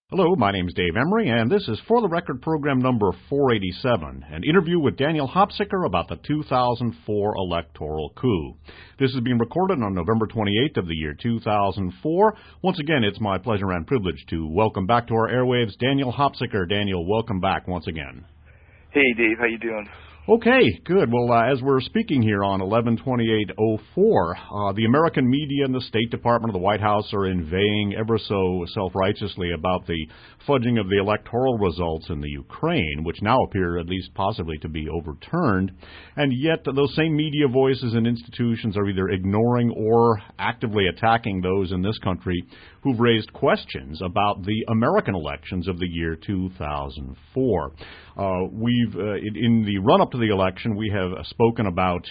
Hello, my name is Dave Emery, and this is For the Record program number 487, an interview with Daniel Hopsicker about the 2004 electoral coup. This is being recorded on November 28th of the year 2004. Once again, it's my pleasure and privilege to welcome back to our airwaves Daniel Hopsicker. Daniel, welcome back once again. Hey, Dave. How you doing? Okay, good. Well, as we're speaking here on 11/28/04, the American media and the State Department of the White House are inveighing ever so self-righteously about the fudging of the electoral results in the Ukraine, which now appear at least possibly to be overturned. And yet those same media voices and institutions are either ignoring or actively attacking those in this country who've raised questions about the American elections of the year 2004. In the run-up to the election, we have spoken about,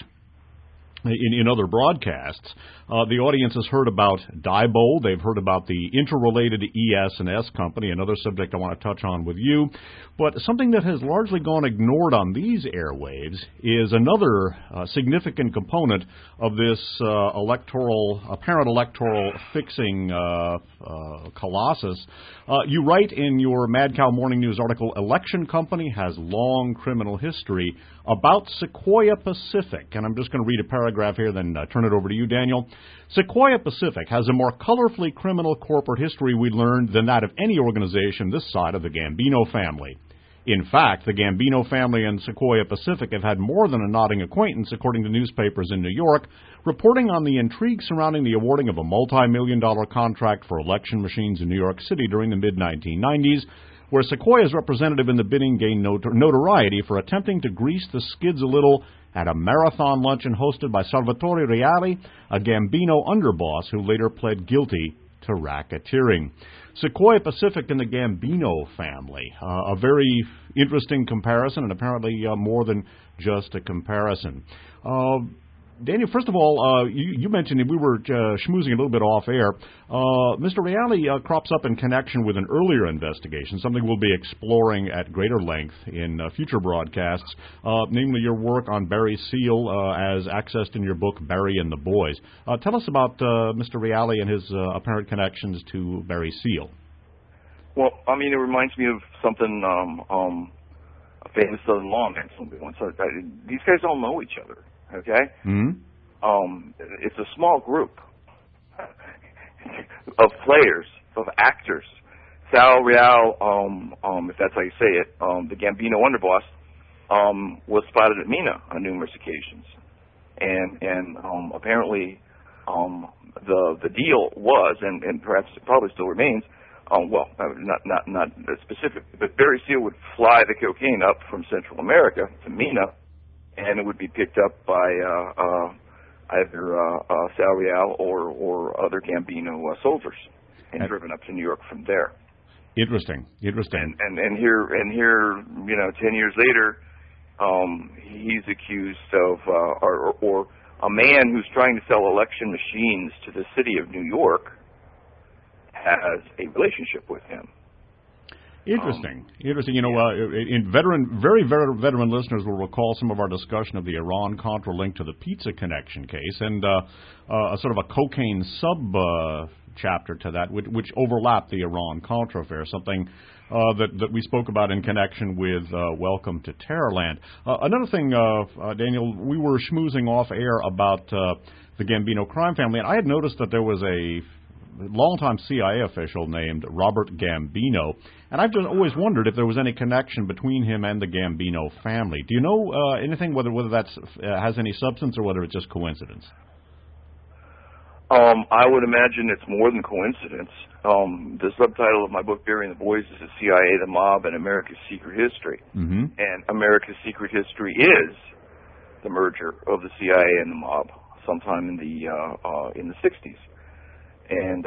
in other broadcasts, the audience has heard about Diebold. They've heard about the interrelated ES&S company, another subject I want to touch on with you. But something that has largely gone ignored on these airwaves is another significant component of this apparent electoral fixing colossus. You write in your Mad Cow Morning News article, Election Company has long criminal history, about Sequoia Pacific. And I'm just going to read a paragraph here, then turn it over to you, Daniel. Sequoia Pacific has a more colorfully criminal corporate history, we learned, than that of any organization this side of the Gambino family. In fact, the Gambino family and Sequoia Pacific have had more than a nodding acquaintance, according to newspapers in New York, reporting on the intrigue surrounding the awarding of a multi-million-dollar contract for election machines in New York City during the mid-1990s, where Sequoia's representative in the bidding gained notoriety for attempting to grease the skids a little at a marathon luncheon hosted by Salvatore Reale, a Gambino underboss who later pled guilty to racketeering. Sequoia Pacific and the Gambino family, a very interesting comparison, and apparently more than just a comparison. Daniel, first of all, you mentioned, and we were schmoozing a little bit off air, Mr. Reale crops up in connection with an earlier investigation, something we'll be exploring at greater length in future broadcasts, namely your work on Barry Seal as accessed in your book, Barry and the Boys. Tell us about Mr. Reale and his apparent connections to Barry Seal. Well, I mean, it reminds me of something a famous Southern lawman once said. These guys all know each other. Okay? Mm-hmm. It's a small group of players, of actors. Sal Reale, if that's how you say it, the Gambino underboss, was spotted at Mina on numerous occasions. And apparently the deal was, and perhaps it probably still remains, not specific, but Barry Seal would fly the cocaine up from Central America to Mina, and it would be picked up by either Sal Reale or other Gambino soldiers, and driven up to New York from there. Interesting. And here, 10 years later, he's accused of, or a man who's trying to sell election machines to the city of New York has a relationship with him. Interesting. Very veteran listeners will recall some of our discussion of the Iran-Contra link to the pizza connection case, and a sort of a cocaine sub-chapter to that, which overlapped the Iran-Contra affair, something that we spoke about in connection with Welcome to Terrorland. Another thing, Daniel, we were schmoozing off air about the Gambino crime family, and I had noticed that there was a longtime CIA official named Robert Gambino, and I've just always wondered if there was any connection between him and the Gambino family. Do you know anything whether that has any substance or whether it's just coincidence? I would imagine it's more than coincidence. The subtitle of my book, Barry and the Boys, is The CIA, the Mob, and America's Secret History. Mm-hmm. And America's Secret History is the merger of the CIA and the mob sometime in the 60s. And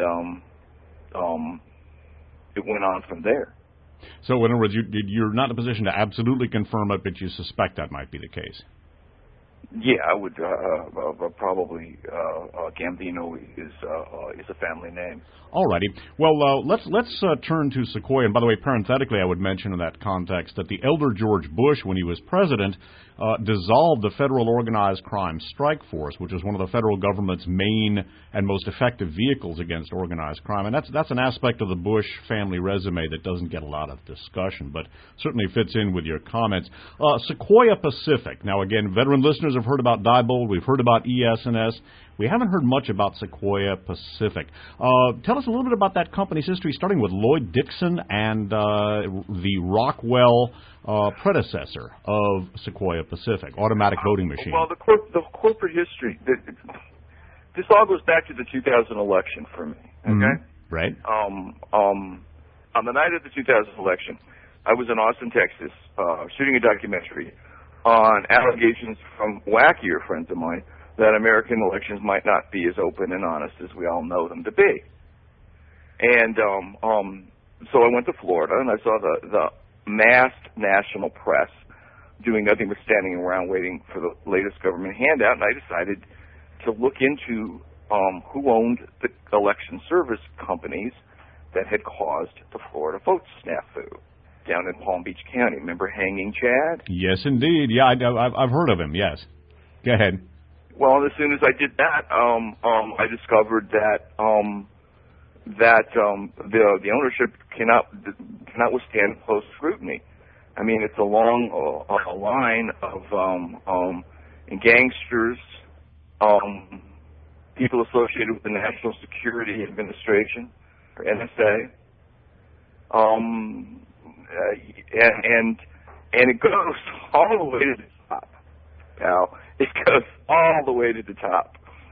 it went on from there. So, in other words, you're not in a position to absolutely confirm it, but you suspect that might be the case. Yeah, I would probably Gambino is a family name. Alrighty. Well, let's turn to Sequoia. And by the way, parenthetically, I would mention in that context that the elder George Bush, when he was president, dissolved the Federal Organized Crime Strike Force, which is one of the federal government's main and most effective vehicles against organized crime. And that's an aspect of the Bush family resume that doesn't get a lot of discussion, but certainly fits in with your comments. Sequoia Pacific. Now, again, veteran listeners have heard about Diebold. We've heard about ES&S. We haven't heard much about Sequoia Pacific. Tell us a little bit about that company's history, starting with Lloyd Dixon and the Rockwell predecessor of Sequoia Pacific, automatic voting machine. Well, the corporate history, this all goes back to the 2000 election for me, okay? Mm-hmm. Right. On the night of the 2000 election, I was in Austin, Texas, shooting a documentary on allegations from wackier friends of mine that American elections might not be as open and honest as we all know them to be. And so I went to Florida, and I saw the massed national press doing nothing but standing around waiting for the latest government handout, and I decided to look into who owned the election service companies that had caused the Florida vote snafu down in Palm Beach County. Remember Hanging Chad? Yes, indeed. Yeah, I've heard of him, yes. Go ahead. Well, as soon as I did that, I discovered that the ownership cannot withstand close scrutiny. I mean, it's a long line of gangsters, people associated with the National Security Administration, or NSA, and it goes all the way to the top, pal. It goes all the way to the top.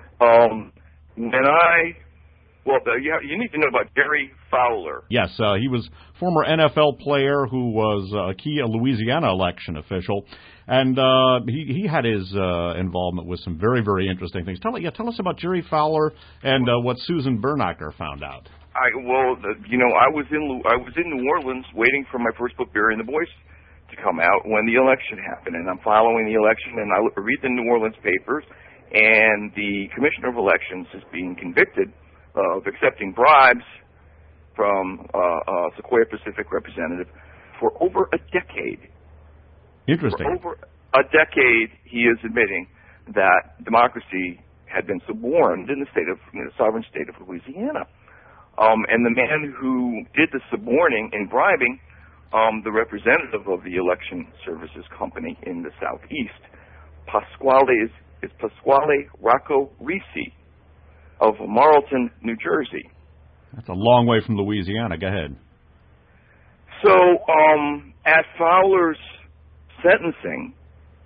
You need to know about Jerry Fowler. Yes, he was former NFL player who was a key Louisiana election official, and he had his involvement with some very, very interesting things. Tell us about Jerry Fowler and what Susan Bernacker found out. I was in New Orleans waiting for my first book, Burying the Boys, to come out when the election happened, and I'm following the election, and I read the New Orleans papers, and the Commissioner of Elections is being convicted of accepting bribes from Sequoia Pacific representative for over a decade. Interesting. For over a decade, he is admitting that democracy had been suborned in the sovereign state of Louisiana. And the man who did the suborning and bribing, the representative of the election services company in the southeast, Pasquale Rocco Risi of Marlton, New Jersey. That's a long way from Louisiana. Go ahead. So at Fowler's sentencing,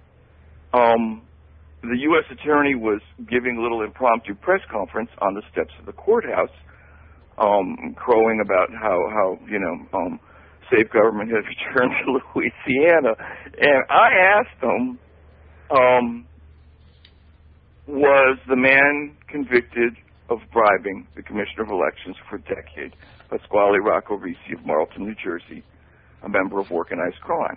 the U.S. attorney was giving a little impromptu press conference on the steps of the courthouse, crowing about how safe government has returned to Louisiana. And I asked him, was the man convicted of bribing the Commissioner of Elections for a decade, Pasquale Rocco Risi of Marlton, New Jersey, a member of organized crime?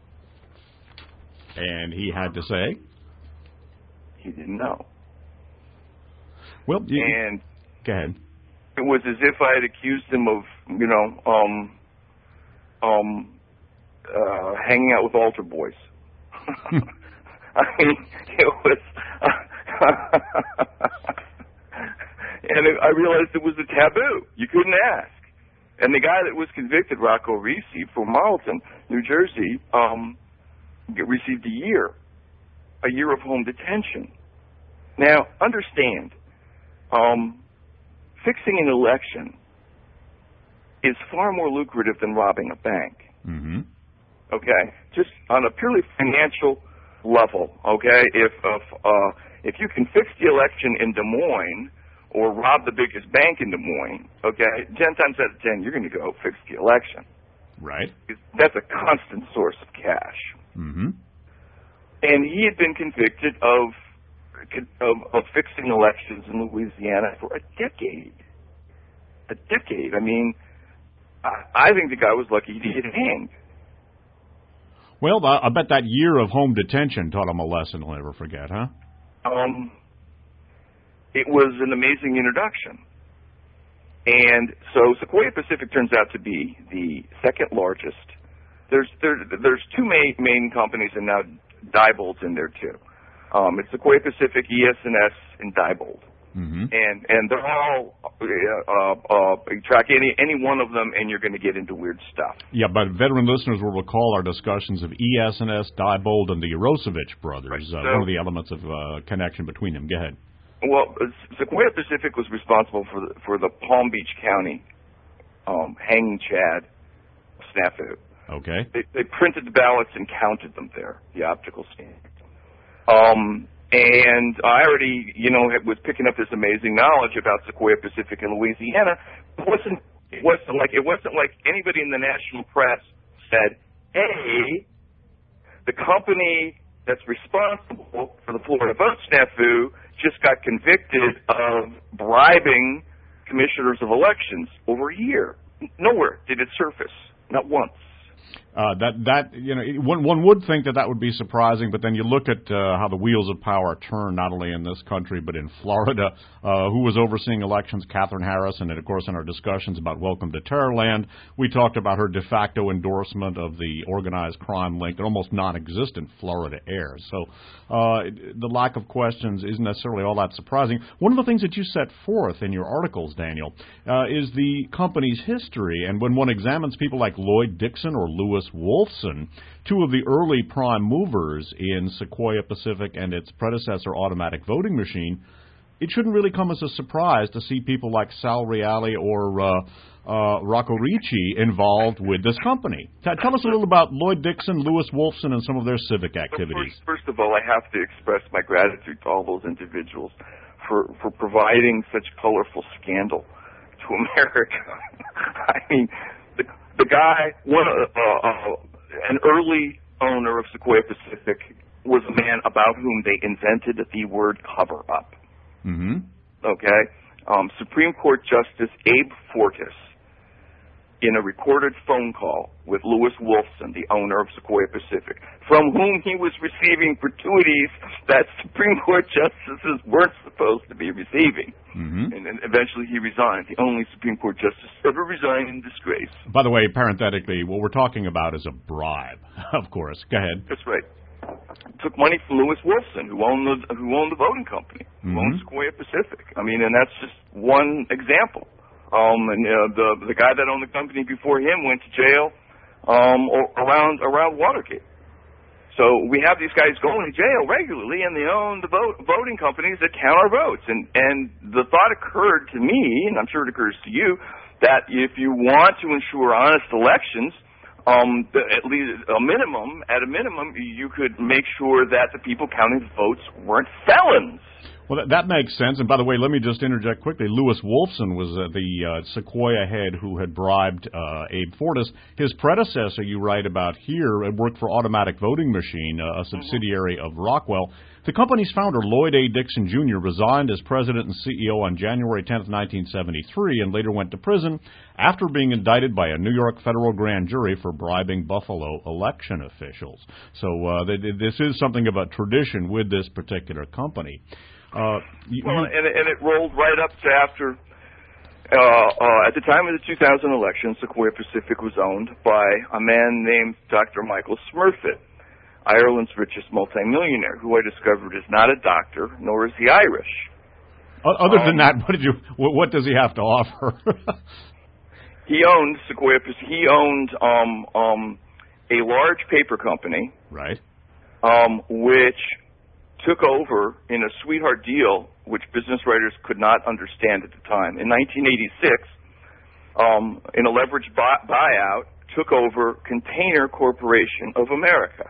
And he had to say? He didn't know. Well, and go ahead. It was as if I had accused him of, hanging out with altar boys. I mean, it was... and I realized it was a taboo. You couldn't ask. And the guy that was convicted, Rocco Risi, from Marlton, New Jersey, received a year of home detention. Now, understand, fixing an election is far more lucrative than robbing a bank. Mm-hmm. Okay? Just on a purely financial level, okay? If you can fix the election in Des Moines or rob the biggest bank in Des Moines, okay, 10 times out of 10, you're going to go fix the election. Right. That's a constant source of cash. Mm-hmm. And he had been convicted of fixing elections in Louisiana for a decade. A decade. I mean, I think the guy was lucky to get hanged. Well, I bet that year of home detention taught him a lesson he'll never forget, huh? It was an amazing introduction. And so Sequoia Pacific turns out to be the second largest. There's two main companies, and now Diebold's in there too. It's Sequoia Pacific, ES&S, and Diebold. Mm-hmm. And they're all you track any one of them, and you're going to get into weird stuff. Yeah, but veteran listeners will recall our discussions of ES&S, Diebold, and the Yerosevich brothers. Right. So, one of the elements of connection between them. Go ahead. Well, Sequoia Pacific was responsible for the Palm Beach County hanging Chad snafu. Okay. They printed the ballots and counted them there, the optical standard. And I already, was picking up this amazing knowledge about Sequoia Pacific in Louisiana. It wasn't like anybody in the national press said, "Hey, the company that's responsible for the Florida vote snafu just got convicted of bribing commissioners of elections over a year." Nowhere did it surface, not once. One would think that would be surprising, but then you look at how the wheels of power turn, not only in this country but in Florida. Who was overseeing elections? Katherine Harris, and then, of course, in our discussions about Welcome to Terrorland, we talked about her de facto endorsement of the organized crime link, an almost non-existent Florida air. So the lack of questions isn't necessarily all that surprising. One of the things that you set forth in your articles, Daniel, is the company's history, and when one examines people like Lloyd Dixon or Lewis Wolfson, two of the early prime movers in Sequoia Pacific and its predecessor automatic voting machine, it shouldn't really come as a surprise to see people like Sal Reale or Rocco Ricci involved with this company. Tell us a little about Lloyd Dixon, Lewis Wolfson, and some of their civic activities. First of all, I have to express my gratitude to all those individuals for providing such colorful scandal to America. I mean, the guy, an early owner of Sequoia Pacific, was a man about whom they invented the word cover-up. Mm-hmm. Okay? Supreme Court Justice Abe Fortas, in a recorded phone call with Lewis Wolfson, the owner of Sequoia Pacific, from whom he was receiving gratuities that Supreme Court justices weren't supposed to be receiving. Mm-hmm. And then eventually he resigned, the only Supreme Court justice ever resigned in disgrace. By the way, parenthetically, what we're talking about is a bribe, of course. Go ahead. That's right. Took money from Lewis Wolfson, who owned the voting company, who owned Sequoia Pacific. I mean, and that's just one example. The guy that owned the company before him went to jail around Watergate. So we have these guys going to jail regularly, and they own the voting companies that count our votes. And the thought occurred to me, and I'm sure it occurs to you, that if you want to ensure honest elections, at a minimum, you could make sure that the people counting the votes weren't felons. Well, that makes sense. And by the way, let me just interject quickly. Lewis Wolfson was the Sequoia head who had bribed Abe Fortas. His predecessor, you write about here, worked for Automatic Voting Machine, a subsidiary of Rockwell. The company's founder, Lloyd A. Dixon Jr., resigned as president and CEO on January 10, 1973, and later went to prison after being indicted by a New York federal grand jury for bribing Buffalo election officials. So this is something of a tradition with this particular company. And it rolled right up to after, at the time of the 2000 election, Sequoia Pacific was owned by a man named Dr. Michael Smurfit, Ireland's richest multimillionaire, who I discovered is not a doctor, nor is he Irish. Other than that, what does he have to offer? He owned Sequoia Pacific. He owned a large paper company, right, which took over in a sweetheart deal, which business writers could not understand at the time. In 1986, in a leveraged buyout, took over Container Corporation of America.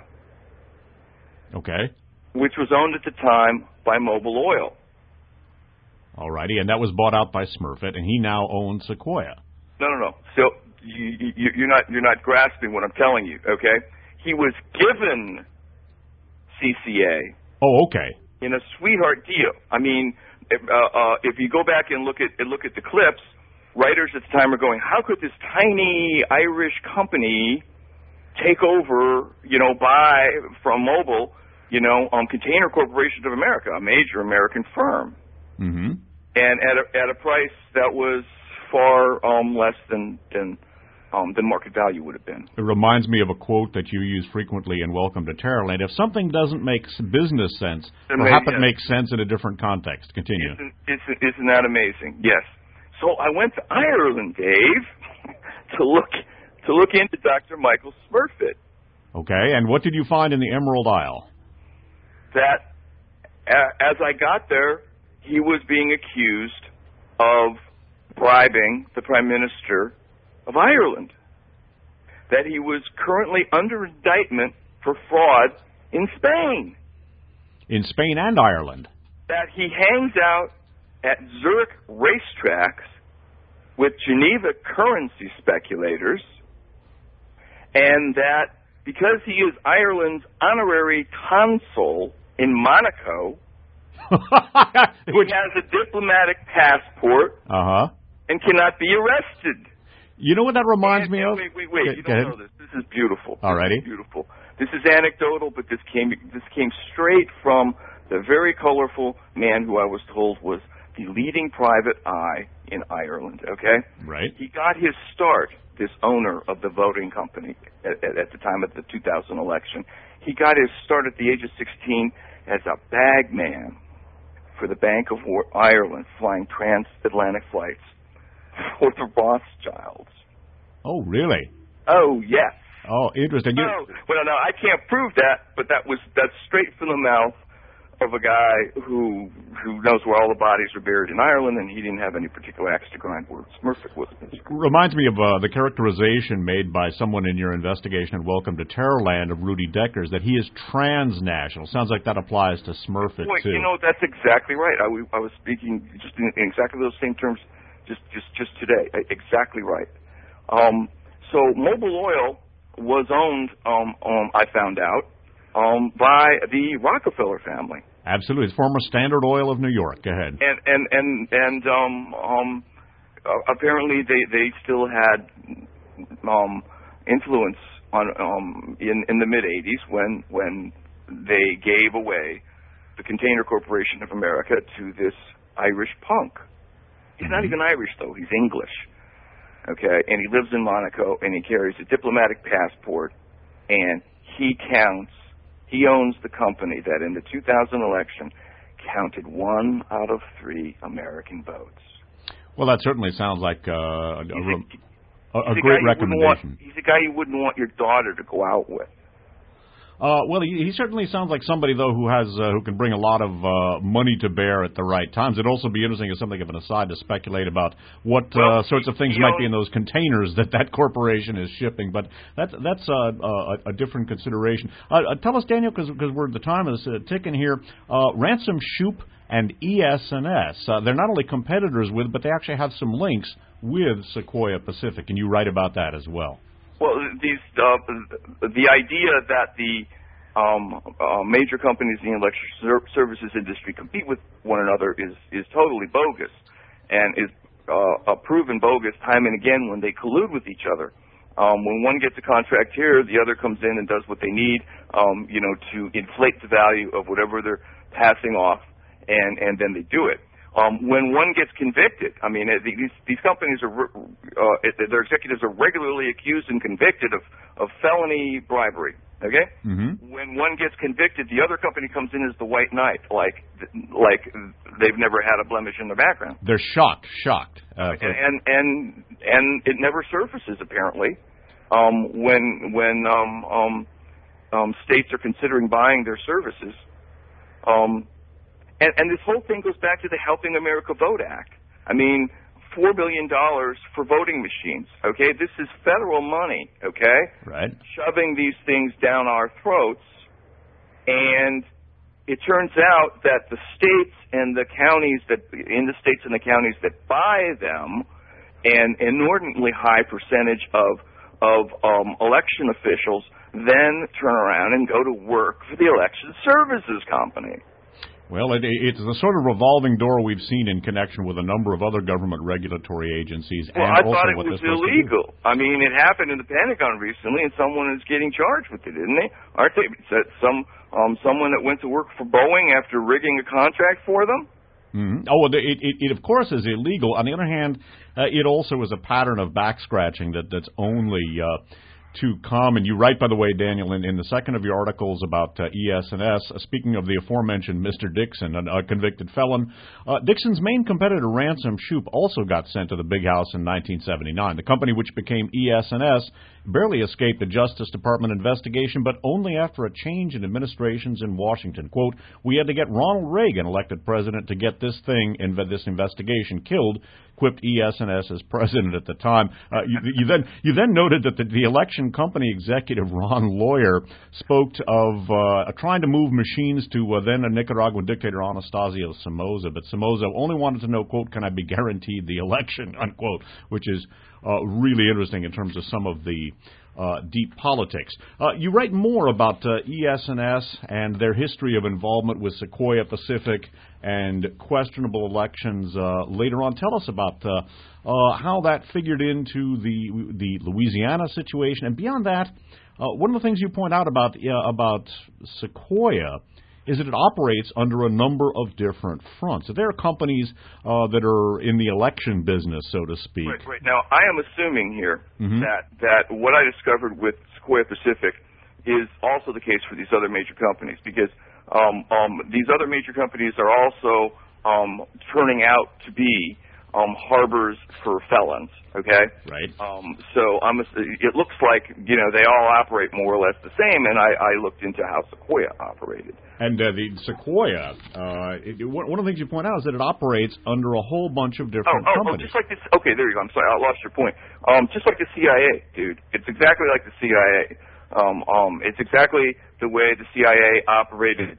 Okay. Which was owned at the time by Mobil Oil. All righty, and that was bought out by Smurfit, and he now owns Sequoia. No. So you're not grasping what I'm telling you. Okay. He was given CCA. Oh, okay. In a sweetheart deal. I mean, if you go back and look at the clips, writers at the time are going, how could this tiny Irish company take over, buy from Mobil, Container Corporation of America, a major American firm, mm-hmm. and at a price that was far less than market value would have been. It reminds me of a quote that you use frequently in Welcome to Terrorland. If something doesn't make business sense, perhaps it makes sense in a different context. Continue. Isn't that amazing? Yes. So I went to Ireland, Dave, to look into Dr. Michael Smurfit. Okay, and what did you find in the Emerald Isle? That as I got there, he was being accused of bribing the Prime Minister of Ireland. That he was currently under indictment for fraud in Spain. In Spain and Ireland. That he hangs out at Zurich racetracks with Geneva currency speculators, and that because he is Ireland's honorary consul in Monaco, he has a diplomatic passport and cannot be arrested. You know what that reminds me of? Wait. You don't know this. This is beautiful. Alrighty. This is beautiful. This is anecdotal, but this came straight from the very colorful man who I was told was the leading private eye in Ireland, okay? Right. He got his start, this owner of the voting company at the time of the 2000 election. He got his start at the age of 16 as a bagman for the Bank of Ireland, flying transatlantic flights for the Rothschilds. Oh, really? Oh, yes. Oh, interesting. Well, no, I can't prove that, but that's straight from the mouth of a guy who knows where all the bodies are buried in Ireland, and he didn't have any particular axe to grind where Smurfit was. Reminds me of the characterization made by someone in your investigation at Welcome to Terrorland of Rudy Deckers, that he is transnational. Sounds like that applies to Smurfit, too. You know, that's exactly right. I was speaking just in exactly those same terms just today. Exactly right. So Mobil Oil was owned, I found out, by the Rockefeller family. Absolutely, it's former Standard Oil of New York. Go ahead. And apparently they still had influence on in the mid '80s when they gave away the Container Corporation of America to this Irish punk. He's not even Irish though; he's English. Okay, and he lives in Monaco, and he carries a diplomatic passport, and he owns the company that in the 2000 election counted 1 out of 3 American votes. Well, that certainly sounds like a great recommendation. He's a guy you wouldn't want your daughter to go out with. Well, he certainly sounds like somebody, though, who can bring a lot of money to bear at the right times. It'd also be interesting, as something of an aside, to speculate about what sorts of things might be in those containers that corporation is shipping. But that's a different consideration. Tell us, Daniel, because the time is ticking here. Ransom Shoup and ES&S, they're not only competitors with, but they actually have some links with Sequoia Pacific, and you write about that as well. Well, the idea that the major companies in the electric services industry compete with one another is totally bogus, and is proven bogus time and again when they collude with each other. When one gets a contract here, the other comes in and does what they need, to inflate the value of whatever they're passing off, and then they do it. When one gets convicted, I mean, these companies their executives are regularly accused and convicted of felony bribery. Okay, When one gets convicted, the other company comes in as the white knight, like they've never had a blemish in their background. They're shocked. And it never surfaces apparently when states are considering buying their services. And this whole thing goes back to the Helping America Vote Act. I mean, $4 billion for voting machines, okay? This is federal money, okay? Right. Shoving these things down our throats. And it turns out that the states and the counties that buy them, an inordinately high percentage of election officials then turn around and go to work for the Election Services Company. Well, it's the sort of revolving door we've seen in connection with a number of other government regulatory agencies. Well, I thought it was illegal. I mean, it happened in the Pentagon recently, and someone is getting charged with it, isn't they? Aren't they? Someone that went to work for Boeing after rigging a contract for them? Mm-hmm. Oh, it of course is illegal. On the other hand, it also is a pattern of back scratching that's only to come. And you write, by the way, Daniel, in the second of your articles about ES&S, speaking of the aforementioned Mr. Dixon, a convicted felon, Dixon's main competitor, Ransom Shoup, also got sent to the big house in 1979. The company, which became ES&S, barely escaped the Justice Department investigation, but only after a change in administrations in Washington. Quote, "We had to get Ronald Reagan elected president to get this investigation killed," quipped ES&S's president at the time. You then noted that the election company executive Ron Lawyer spoke of trying to move machines to then a Nicaraguan dictator Anastasio Somoza, but Somoza only wanted to know, quote, "Can I be guaranteed the election," unquote, which is really interesting in terms of some of the deep politics. You write more about ES&S and their history of involvement with Sequoia Pacific and questionable elections later on. Tell us about how that figured into the Louisiana situation. And beyond that, one of the things you point out about Sequoia is that it operates under a number of different fronts. So there are companies that are in the election business, so to speak. Right. Now, I am assuming here that what I discovered with Sequoia Pacific is also the case for these other major companies, because these other major companies are also turning out to be harbors for felons. Okay. Right. So it looks like they all operate more or less the same, and I looked into how Sequoia operated. And the Sequoia, one of the things you point out is that it operates under a whole bunch of different companies. Just like this. Okay, there you go. I'm sorry, I lost your point. Just like the CIA, dude. It's exactly like the CIA. It's exactly the way the CIA operated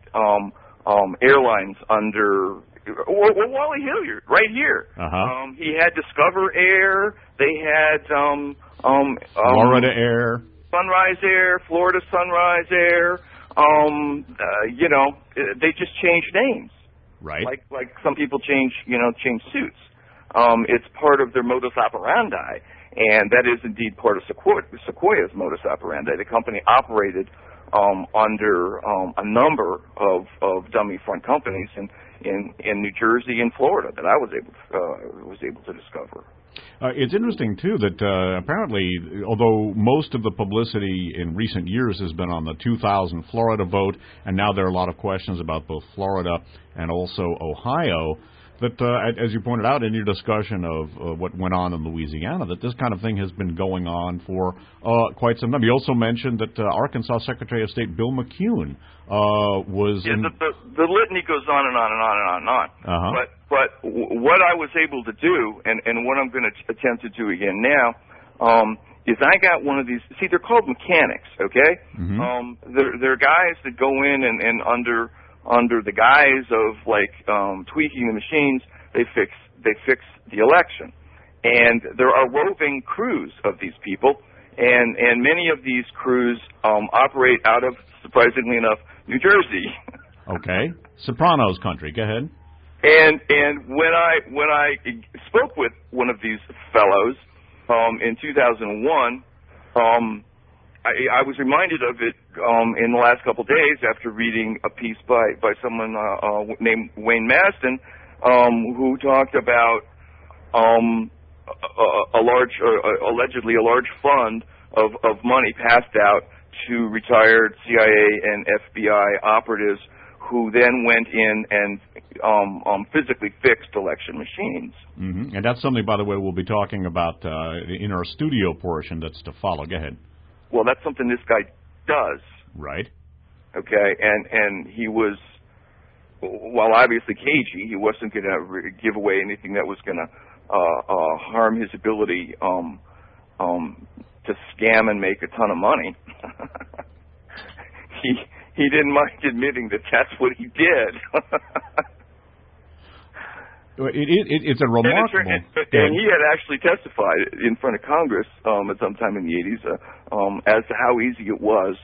airlines under. Well, Wally Hilliard, right here. He had Discover Air. They had Florida Air, Sunrise Air, Florida Sunrise Air. They just changed names. Right. Like some people change suits. It's part of their modus operandi, and that is indeed part of Sequoia's modus operandi. The company operated under a number of dummy front companies in New Jersey and Florida that I was able to discover. It's interesting, too, that apparently, although most of the publicity in recent years has been on the 2000 Florida vote, and now there are a lot of questions about both Florida and also Ohio, that, as you pointed out in your discussion of what went on in Louisiana, that this kind of thing has been going on for quite some time. You also mentioned that Arkansas Secretary of State Bill McCune was... Yeah, the litany goes on and on and on and on and on. But what I was able to do, and what I'm going to attempt to do again now, is I got one of these... See, they're called mechanics, okay? Mm-hmm. They're guys that go in and under the guise of tweaking the machines, they fix the election. And there are roving crews of these people, and many of these crews operate out of, surprisingly enough, New Jersey. Okay, Sopranos country. Go ahead. And when I spoke with one of these fellows in 2001, I was reminded of it in the last couple of days after reading a piece by someone named Wayne Maston, who talked about allegedly a large fund of money passed out to retired CIA and FBI operatives who then went in and physically fixed election machines. Mm-hmm. And that's something, by the way, we'll be talking about in our studio portion that's to follow. Go ahead. Well, that's something this guy does. Right. Okay, and he was, while obviously cagey, he wasn't going to give away anything that was going to harm his ability to scam and make a ton of money. He didn't mind admitting that that's what he did. It's a remarkable... And he had actually testified in front of Congress at some time in the 80s as to how easy it was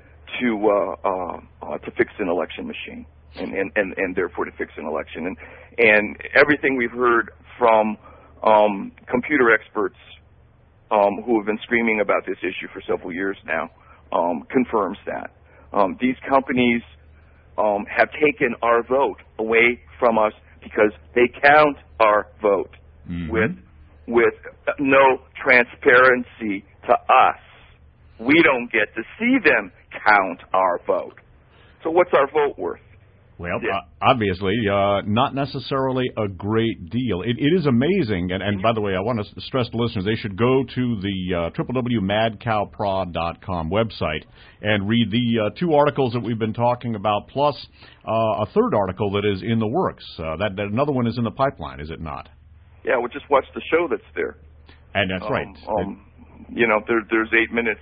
to fix an election machine and therefore to fix an election. And everything we've heard from computer experts who have been screaming about this issue for several years now confirms that. These companies have taken our vote away from us because they count our vote with no transparency to us. We don't get to see them count our vote. So what's our vote worth? Well, obviously, not necessarily a great deal. It is amazing, and by the way, I want to stress to listeners, they should go to the www.madcowprod.com website and read the two articles that we've been talking about, plus a third article that is in the works. That another one is in the pipeline, is it not? Yeah, well, just watch the show that's there. And that's right. There's 8 minutes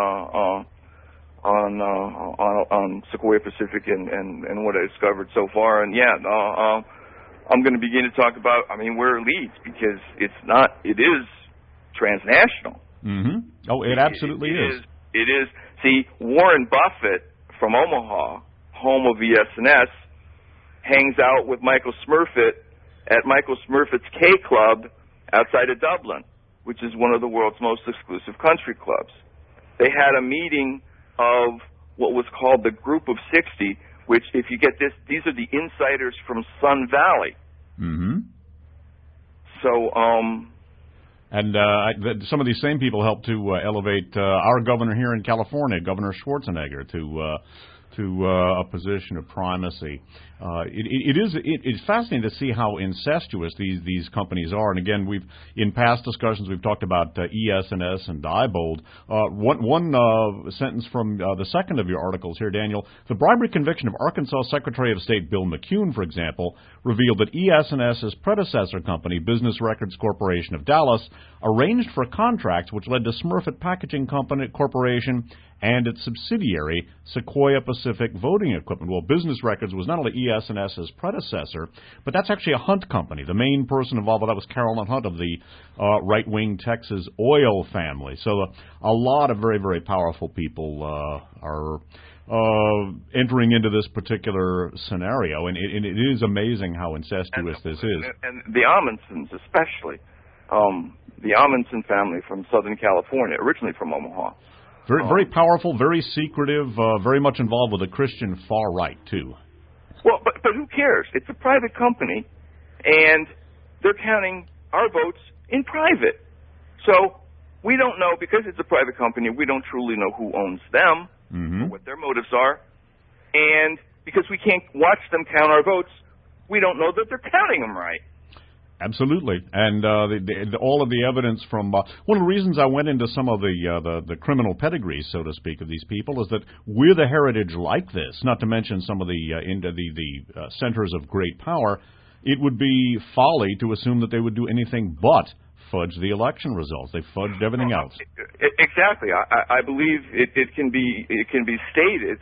on Sequoia Pacific and what I discovered so far, and I'm going to begin to talk about. I mean, where it leads, because it is transnational. Oh, it absolutely is. It is. See, Warren Buffett from Omaha, home of ES&S, hangs out with Michael Smurfit at Michael Smurfit's K Club outside of Dublin, which is one of the world's most exclusive country clubs. They had a meeting of what was called the Group of 60, which, if you get this, these are the insiders from Sun Valley. So, some of these same people helped to elevate our governor here in California, Governor Schwarzenegger, to a position of primacy. It's fascinating to see how incestuous these companies are. And again, in past discussions we've talked about ES&S and Diebold. One sentence from the second of your articles here, Daniel. The bribery conviction of Arkansas Secretary of State Bill McCune, for example, revealed that ES&S's predecessor company, Business Records Corporation of Dallas, arranged for contracts which led to Smurfit Packaging Corporation and its subsidiary, Sequoia Pacific Voting Equipment. Well, Business Records was not only ES&S's predecessor, but that's actually a Hunt company. The main person involved with that was Carolyn Hunt of the right-wing Texas oil family. So a lot of very, very powerful people are entering into this particular scenario, and it is amazing how incestuous this is. And the Amundsons especially. The Amundsen family from Southern California, originally from Omaha. Very powerful, very secretive, very much involved with the Christian far right, too. Well, but who cares? It's a private company, and they're counting our votes in private. So we don't know, because it's a private company, we don't truly know who owns them or what their motives are. And because we can't watch them count our votes, we don't know that they're counting them right. Absolutely, and all of the evidence from one of the reasons I went into some of the criminal pedigrees, so to speak, of these people is that with a heritage like this, not to mention some of the centers of great power, it would be folly to assume that they would do anything but fudge the election results. They fudged everything else. Exactly. I believe it can be stated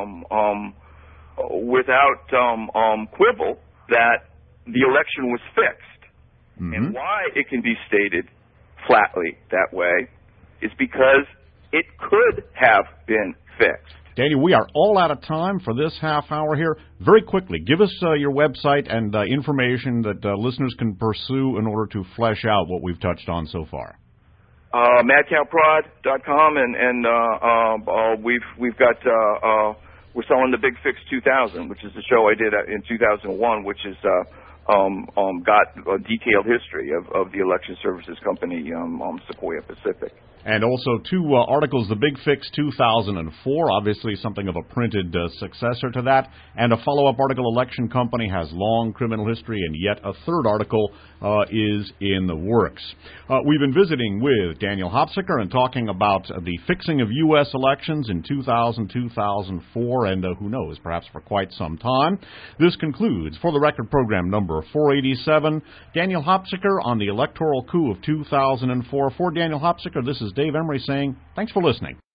without quibble that the election was fixed. And why it can be stated flatly that way is because it could have been fixed. Daniel, we are all out of time for this half hour here. Very quickly, give us your website and information that listeners can pursue in order to flesh out what we've touched on so far. madcowprod.com, and we've got we're selling the Big Fix 2000, which is the show I did in 2001, which is got a detailed history of the election services company, Sequoia Pacific. And also two articles, The Big Fix 2004, obviously something of a printed successor to that, and a follow-up article, Election Company Has Long Criminal History, and yet a third article is in the works. We've been visiting with Daniel Hopsicker and talking about the fixing of U.S. elections in 2000, 2004, and who knows, perhaps for quite some time. This concludes, for the record, program number 487, Daniel Hopsicker on the electoral coup of 2004. For Daniel Hopsicker, this is Dave Emery saying thanks for listening.